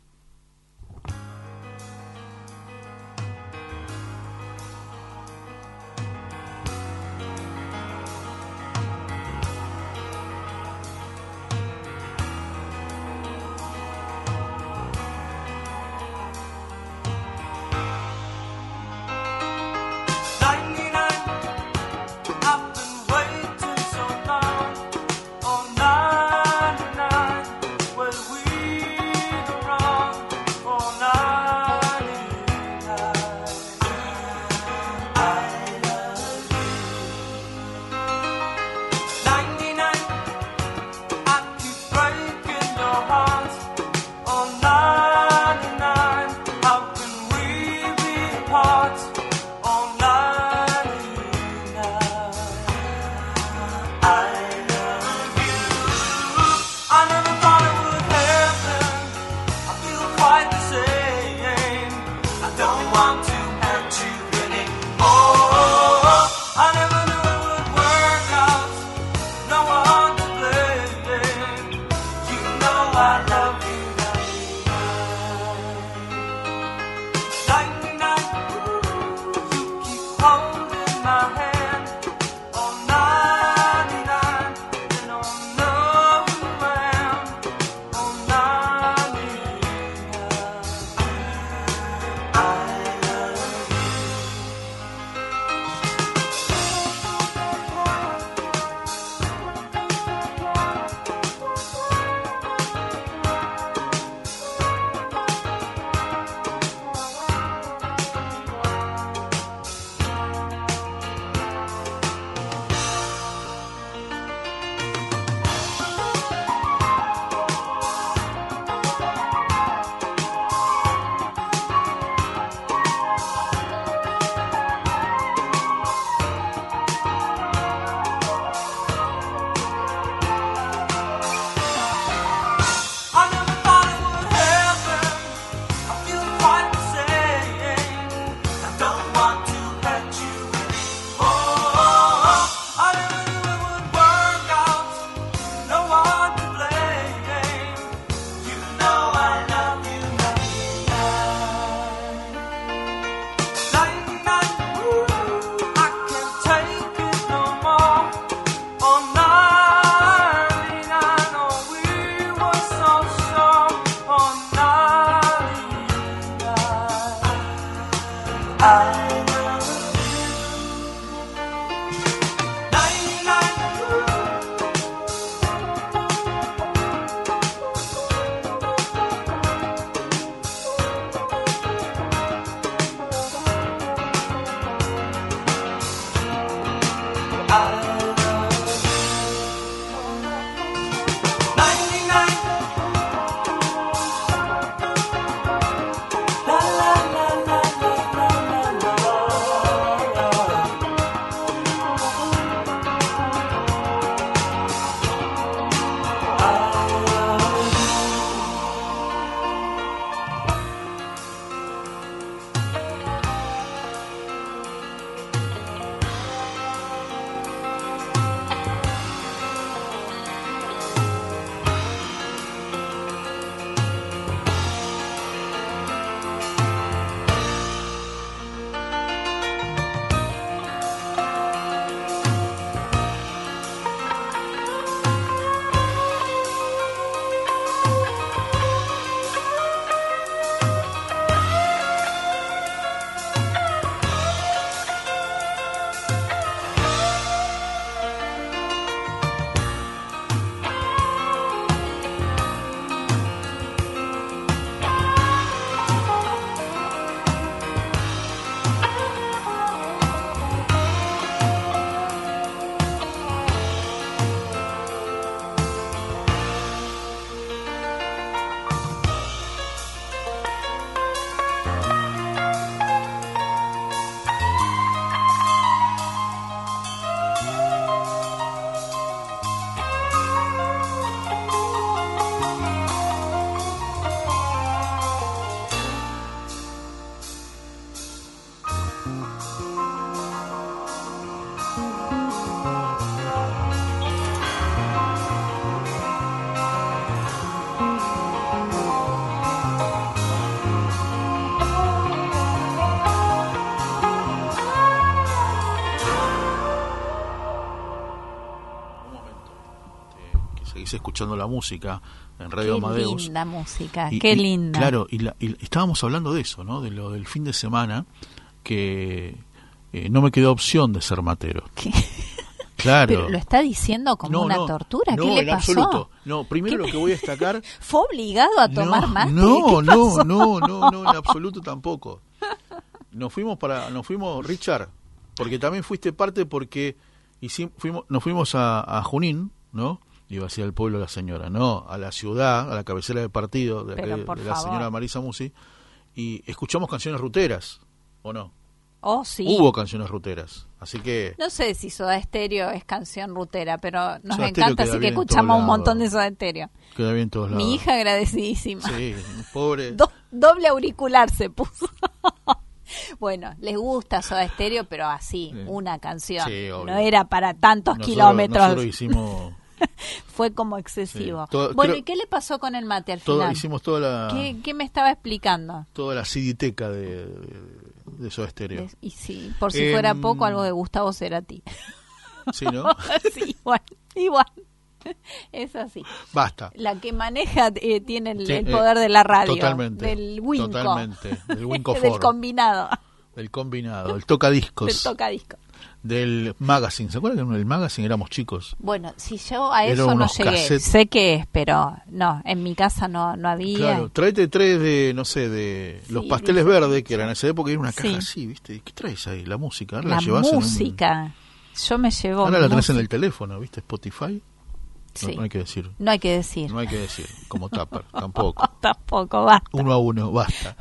felices escuchando la música en Radio Qué Amadeus. linda música, Y- qué y, linda. Claro, y estábamos hablando de eso, ¿no? De lo del fin de semana, que no me quedó opción de ser matero. ¿Qué? Claro. Pero lo está diciendo como No, una no, tortura. no, ¿Qué le en pasó? absoluto. No, primero lo que voy a destacar. ¿Fue obligado a tomar mate? No, ¿Qué no, pasó? no, en absoluto tampoco. Nos fuimos, Richard, porque también fuiste parte porque nos fuimos a Junín, ¿no? Iba hacia el pueblo de la señora, no, a la ciudad, a la cabecera del partido de, Pero, de por la favor. señora Marisa Musi, y escuchamos canciones ruteras, ¿o no? Oh, sí. Hubo canciones ruteras, así que... No sé si Soda Stereo es canción rutera, pero nos Soda Stereo encanta, queda así que bien en escuchamos todos un montón de lados. Soda Stereo. Queda bien en todos lados. Mi hija agradecidísima. Sí, pobre... Doble auricular se puso. Bueno, les gusta Soda Stereo, pero así, Sí. una canción. Sí, obvio. No era para tantos Nosotros kilómetros. hicimos... Fue como excesivo. Sí, todo- Bueno, creo- ¿y qué le pasó con el mate al todo, final? hicimos toda la... ¿Qué me estaba explicando? toda la CDteca de Soda Stereo. Y sí, por si fuera poco, algo de Gustavo Cerati. Sí, ¿no? Sí, igual. Es así. Basta. La que maneja tiene el Sí, poder de la radio. totalmente, Del Winco. totalmente, del Winco Del Foro. combinado. Del combinado, del tocadiscos, Del tocadisco. del magazine. ¿Se acuerdan que en el magazine éramos chicos? Bueno, si yo a Eran eso no unos llegué. cassettes. Sé que es, pero no, en mi casa no había. Claro, tráete tres de, no sé, de los Sí, pasteles dice- verdes, que eran en esa época, era una caja Sí. así, ¿viste? ¿Qué traes ahí? La música. Ahora La llevas en un- música. Yo me llevo ahora la tenés en música. el teléfono, ¿viste? Spotify. Sí. No hay que decir. No hay que decir. No hay que decir. Como Tupper, tampoco. Tampoco, basta. Uno a uno, basta.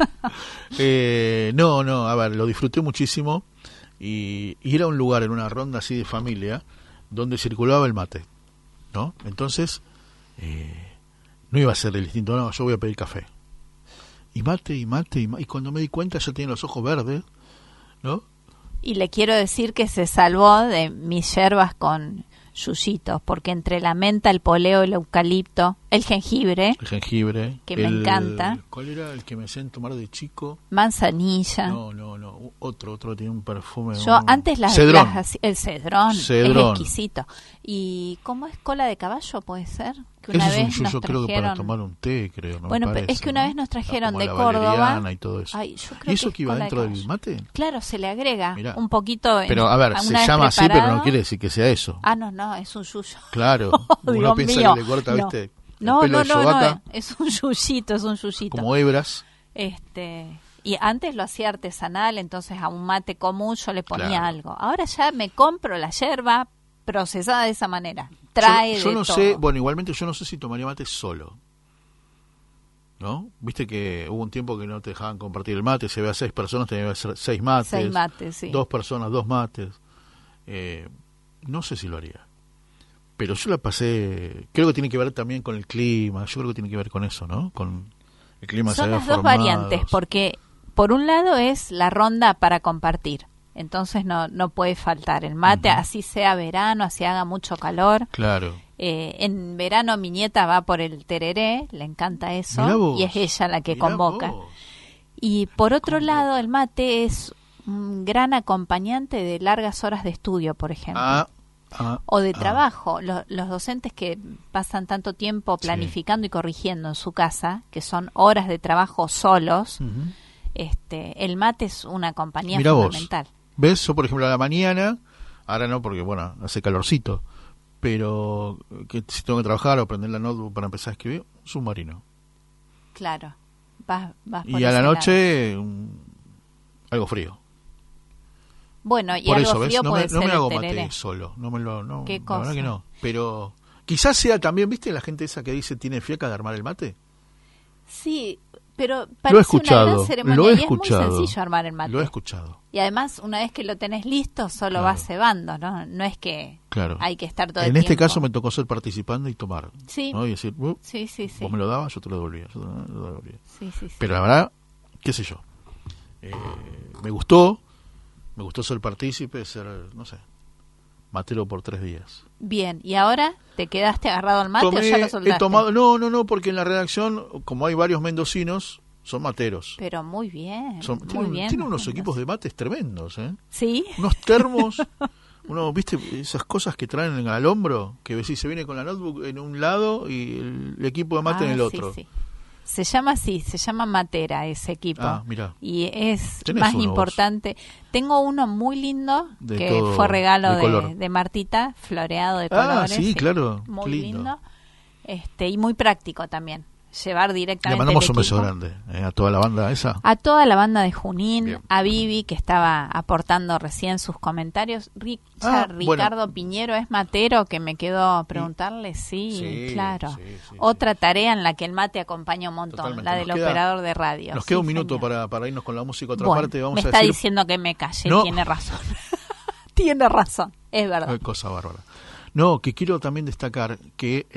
No, a ver, lo disfruté muchísimo y era un lugar en una ronda así de familia donde circulaba el mate, ¿no? Entonces, no iba a ser el distinto, no, yo voy a pedir café. Y mate, y cuando me di cuenta ya tenía los ojos verdes, ¿no? Y le quiero decir que se salvó de mis yerbas con yuyitos, porque entre la menta, el poleo, el eucalipto, el jengibre, El jengibre. Que me encanta. ¿Cuál era el que me hacían tomar de chico? manzanilla. No, otro tiene un perfume. Yo antes Cedrón. el cedrón, Cedrón. es exquisito. ¿Y cómo es cola de caballo, puede ser? Que Eso una es un vez nos yuyo, creo que para trajeron. tomar un té, creo. No Bueno, me pero parece, es que una ¿no? vez nos trajeron Como de la Córdoba. valeriana y todo eso. Ay, yo creo ¿Y eso es que iba cola de dentro del caballo. mate? Claro, se le agrega Mirá. un poquito. Pero a ver, una se vez llama así, pero preparado. no quiere decir que sea eso. Ah, no, es un yuyo. Claro, Oh, uno Dios piensa mío. que le corta, No. ¿viste? El No, pelo no, de no, yovaca, es un yuyito, como hebras. Y antes lo hacía artesanal, entonces a un mate común yo le ponía Claro. algo. Ahora ya me compro la yerba procesada de esa manera. Trae Yo de no todo. sé, bueno, igualmente yo no sé si tomaría mate solo. ¿No? Viste que hubo un tiempo que no te dejaban compartir el mate, si había 6 personas tenía que ser 6 mates. 6 mates, sí. 2 personas, 2 mates. No sé si lo haría. Pero yo la pasé, creo que tiene que ver también con el clima, yo creo que tiene que ver con eso, ¿no? Con el clima se Son había las dos formado. variantes, porque por un lado es la ronda para compartir. Entonces no puede faltar el mate, Ujú. así sea verano, así haga mucho calor. Claro. En verano mi nieta va por el tereré, le encanta Mirá eso, vos, y es ella la que mirá convoca. vos. Y por otro lado, el mate es un gran acompañante de largas horas de estudio, por ejemplo. O de trabajo. Los docentes que pasan tanto tiempo planificando y corrigiendo en su casa, que son horas de trabajo solos, Ujú. el mate es una compañía Mirá vos. fundamental. ¿Ves? Yo, por ejemplo, a la mañana, ahora no, porque, bueno, hace calorcito, pero que si tengo que trabajar o prender la notebook para empezar a escribir, un submarino. Claro. Vas por Y a la ese noche, algo frío. Bueno, y Por algo eso, ¿ves? frío No puede me ser el hago tereré. mate solo. No me lo, no, ¿Qué la cosa? verdad que no. Pero quizás sea también, ¿viste? La gente esa que dice tiene fiaca de armar el mate. Sí, pero Lo he parece una escuchado. gran ceremonia Lo he y es escuchado. muy sencillo armar el mate. Lo he escuchado. Y además, una vez que lo tenés listo, solo Claro. vas cebando, ¿no? No es que Claro. hay que estar todo En el este tiempo. caso me tocó ser participando y tomar. Sí. ¿no? Y decir, Sí. vos me lo dabas, yo te lo devolvía. Yo te lo devolvía. Sí. Pero la verdad, qué sé yo. Me gustó ser partícipe, ser, no sé, matero por 3 días. Bien, ¿y ahora te quedaste agarrado al mate o ya lo soltaste? He tomado, no, porque en la redacción, como hay varios mendocinos, son materos. Pero muy bien, Son, muy bien. tienen unos equipos de mates tremendos, ¿eh? ¿Sí? Unos termos, Uno, ¿viste esas cosas que traen al hombro? Que si se viene con la notebook en un lado y el equipo de mate en el otro. Sí. Se llama así, se llama Matera ese equipo. Mirá. Y es ¿Tenés más uno importante. Tengo uno muy lindo De que todo, fue regalo de color. de Martita, floreado de colores. Sí, claro. Muy lindo. lindo. Y muy práctico también. Llevar directamente Le mandamos el un beso equipo. grande a toda la banda esa. A toda la banda de Junín, Bien. a Vivi, que estaba aportando recién sus comentarios. Ricardo Piñero es matero, que me quedó preguntarle. Sí, claro. Sí. Otra tarea en la que el mate acompaña un montón, Totalmente. la del Nos queda- operador de radio. Nos queda Sí, un minuto señor. para irnos con la música. Otra Bueno, parte vamos me a está decir... diciendo que me calle, No. tiene razón. Tiene razón, es verdad. Qué cosa bárbara. No, que quiero también destacar que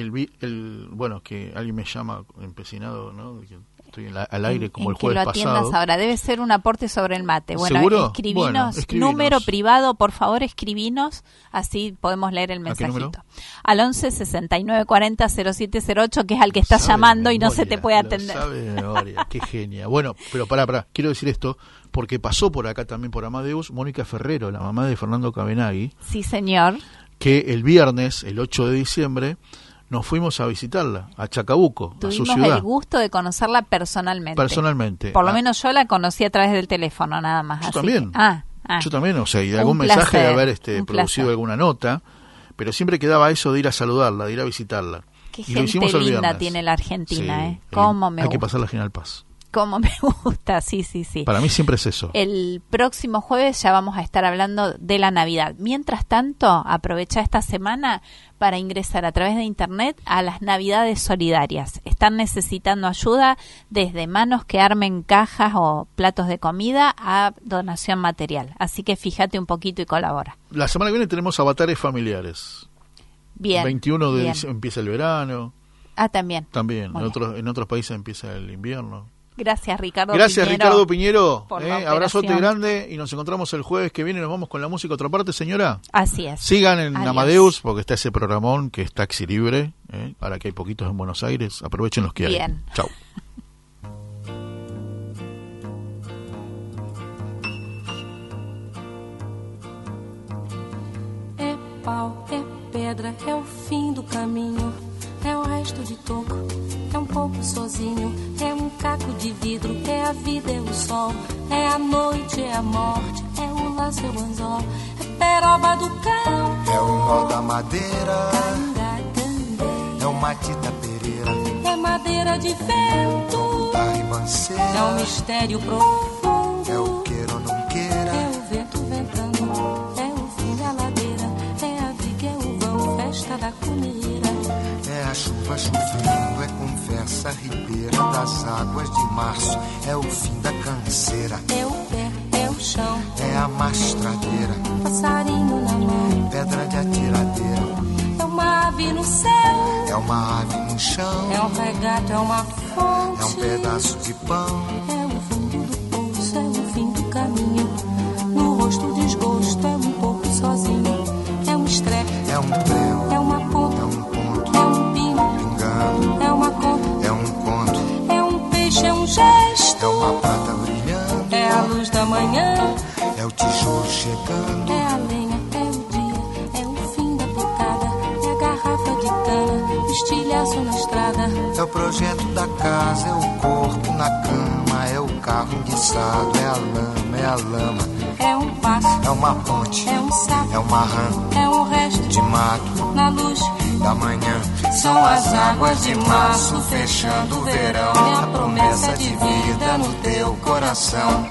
bueno, que alguien me llama empecinado, ¿no? Que estoy al aire como en el jueves que lo atiendas pasado. ahora, debe ser un aporte sobre el mate. Bueno, ¿Seguro? escribinos, Bueno, escribinos. número privado, por favor, escribinos, así podemos leer el ¿A qué número? mensajito. Al 11 69 40 0708, que es al que estás Sabe de llamando y no se memoria, te puede lo atender. sabe de memoria, qué genia. Bueno, pero pará, quiero decir esto, porque pasó por acá también por Amadeus Mónica Ferrero, la mamá de Fernando Cabenagui, Sí, señor. que el viernes, el 8 de diciembre, nos fuimos a visitarla, a Chacabuco, a su Tuvimos ciudad. el gusto de conocerla personalmente. Personalmente. Por lo menos yo la conocí a través del teléfono, nada más. Yo así también. que- Yo también, o sea, y de Un algún mensaje de placer, haber un producido placer. alguna nota, pero siempre quedaba eso de ir a saludarla, de ir a visitarla. Qué Y lo hicimos gente el linda viernes. tiene la Argentina, Sí, Cómo me hay que gusta. pasar la General Paz. Cómo me gusta, sí. Para mí siempre es eso. El próximo jueves ya vamos a estar hablando de la Navidad. Mientras tanto, aprovecha esta semana para ingresar a través de internet a las Navidades Solidarias. Están necesitando ayuda desde manos que armen cajas o platos de comida a donación material. Así que fíjate un poquito y colabora. La semana que viene tenemos avatares familiares. Bien. 21 de bien. diciembre empieza el verano, También. también. Muy bien. En otros países empieza el invierno. Gracias, Ricardo. Gracias, Piñero. Ricardo Piñero. por la Abrazote operación. grande y nos encontramos el jueves que viene. Nos vamos con la música otra parte, señora. Así es. Sigan en Adiós. Amadeus porque está ese programón que es Taxi Libre. Ahora que hay poquitos en Buenos Aires, aprovechen los que hay. Bien. Chau. É pau, é pedra, é o fim do caminho. É o resto de toco, é um pouco sozinho. É um caco de vidro, é a vida, é o sol. É a noite, é a morte, é o laço, é o anzol. É peroba do cão, É o nó da madeira, canga, candei. é o Matita Pereira, É madeira de vento, da é um ribanceira, mistério profundo. é o queira ou não queira, É o vento ventando, é o fim da ladeira. É a viga, é o vão, festa da cuneira. é a chuva chovendo, é conversa ribeira das águas de março, é o fim da canseira, É o pé, é o chão, é a mastradeira, passarinho na mão. pedra de atiradeira, É uma ave no céu, é uma ave no chão, é um regato, é uma fonte. é um pedaço de pão, É o fundo do poço, é o fim do caminho. No rosto desgosto, é um pouco sozinho. É um estrepe, é um prego, é uma ponta, é um ponto, é um pingo, pingando, é uma conta. é um conto, É um peixe, é um gesto. é uma prata brilhando, É a luz da manhã, é o tijolo chegando, é a lenha, é o dia. É o fim da picada, é a garrafa de cana. Estilhaço na estrada. é o projeto da casa, é o corpo na cama, é o carro enguiçado, é a lama, é a lama, É um passo, é uma ponte, é um sapo, é uma rã é um resto de mato na luz. da manhã. São as águas de março fechando o verão. É a promessa de vida no teu coração.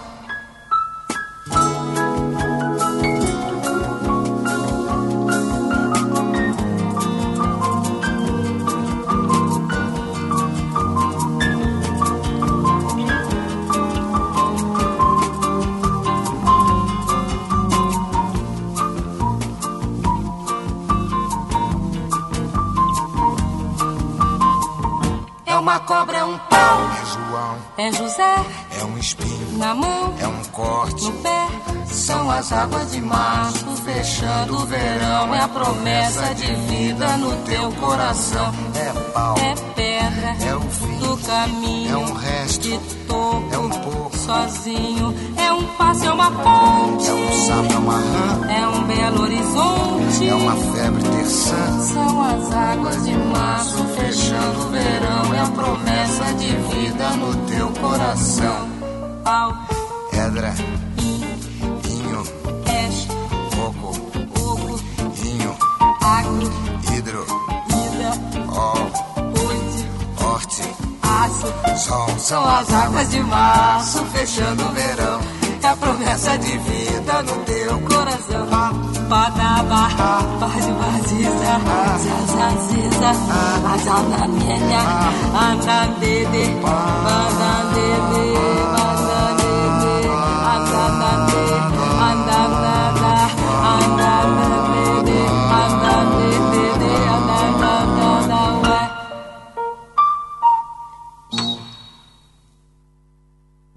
É uma cobra, é um pau. É João, É José é um espinho, na mão, é um corte, no pé. São as águas de março fechando o verão. É a promessa de vida no teu coração. é pau, É pedra é o fim, do caminho, é um resto, de toco, é um pouco, sozinho. sozinho. É um passo, é uma ponte. É um sapo, é uma rã. É um belo horizonte. É uma febre terçã. São as águas de março fechando o verão. É a promessa de vida no teu coração. Pau, Pedra, inho, inho, coco, oco, vinho, agro, hidro, ida, ó, oite, horte, aço. sol. São as águas de março fechando o verão. É a promessa de vida no teu coração. Badaba, baziza, zazaziza, azanamenya, andandede, bandandede.